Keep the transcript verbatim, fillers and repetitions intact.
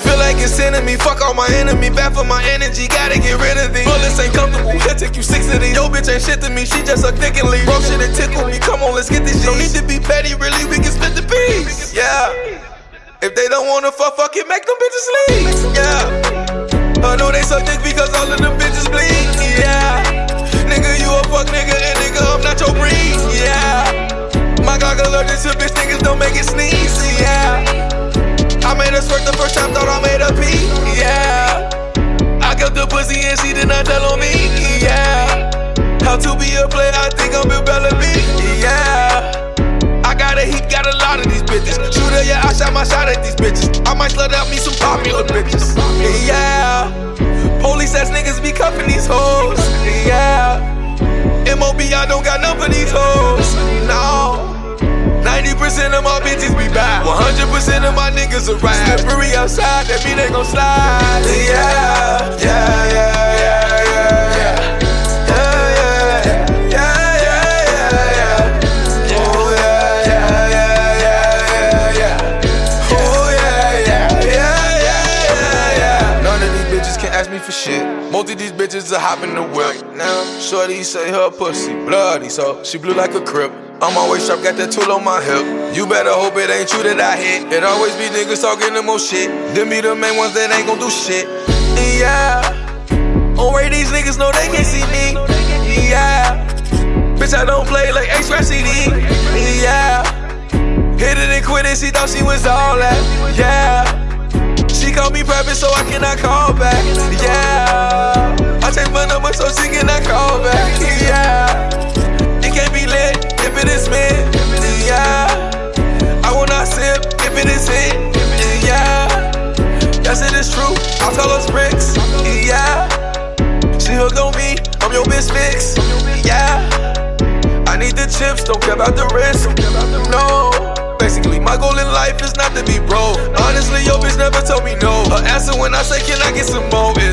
feel like it's sending me, fuck all my enemy, bad for my energy, gotta get rid of these. Bullets ain't comfortable, he'll take you six of these. Yo, bitch ain't shit to me, she just a dick and leave. Bro, shit and tickle me, come on, let's get this shit. Don't need to be petty, really, we can split the piece. Yeah. If they don't wanna fuck, fuck it, make them bitches leave. Yeah. I know they suck dick because all of them bitches bleed. Yeah. Nigga, you a fuck nigga, and nigga, I'm not your breed. Yeah. My God allergic to bitch niggas, don't make it sneeze. Yeah. I made her squirt the first time, thought I made her pee. Yeah. I got the pussy and she did not tell on me. Yeah. How to be a player, I think I'm Bill Bellamy. Yeah. I got a heat, got a lot of these bitches. Shooter, yeah, I shot my shot at these bitches. I might slut out me some popular bitches. Yeah. Police ass niggas be cuffing these hoes. Yeah. M O B, I don't got none for these hoes. No. ninety percent of my bitches be bad. one hundred percent of my niggas are right. Slippery outside, that mean they gon' slide. Yeah, yeah, yeah, yeah, yeah, yeah. Me for shit. Most of these bitches are hopping the whip. Now, shorty say her pussy bloody, so she blew like a crip. I'm always sharp, got that tool on my hip. You better hope it ain't you that I hit. It always be niggas talking the most shit. Them be the main ones that ain't gon' do shit. Yeah. On way these niggas know they can't see me. Yeah. Bitch, I don't play like H-Rap C D. Yeah. Hit it and quit it, she thought she was all that. Yeah. She called me private so I cannot call back. Yeah. I changed my number so she cannot call back. Yeah. It can't be lit if it is me. Yeah. I will not sip if it is hit. Yeah. Yes, it is true. I'll tell us bricks. Yeah. She hooked on me. I'm your bitch fix. Yeah. I need the chips. Don't care about the risk. No. Basically, my goal in life is not to be broke. Honestly, your bitch never told me no. Her answer when I say, can I get some more? Is